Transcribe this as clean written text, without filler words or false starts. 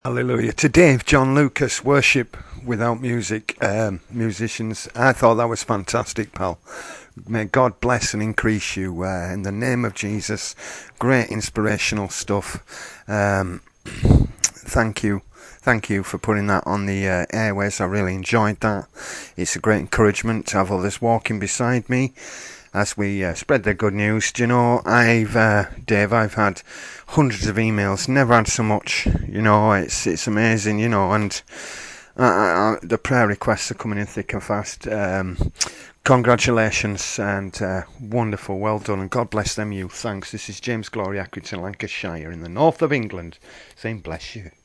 Hallelujah. To Dave, John Lucas, Worship Without Music, musicians. I thought that was fantastic, pal. May God bless and increase you in the name of Jesus. Great inspirational stuff. Thank you. Thank you for putting that on the airways. I really enjoyed that. It's a great encouragement to have others walking beside me as we spread the good news. Do you know, Dave, I've had hundreds of emails, never had so much. You know, it's amazing, you know, and the prayer requests are coming in thick and fast. Congratulations and wonderful, well done, and God bless them you. Thanks. This is James Glory Accrington, Lancashire, in the north of England, saying bless you.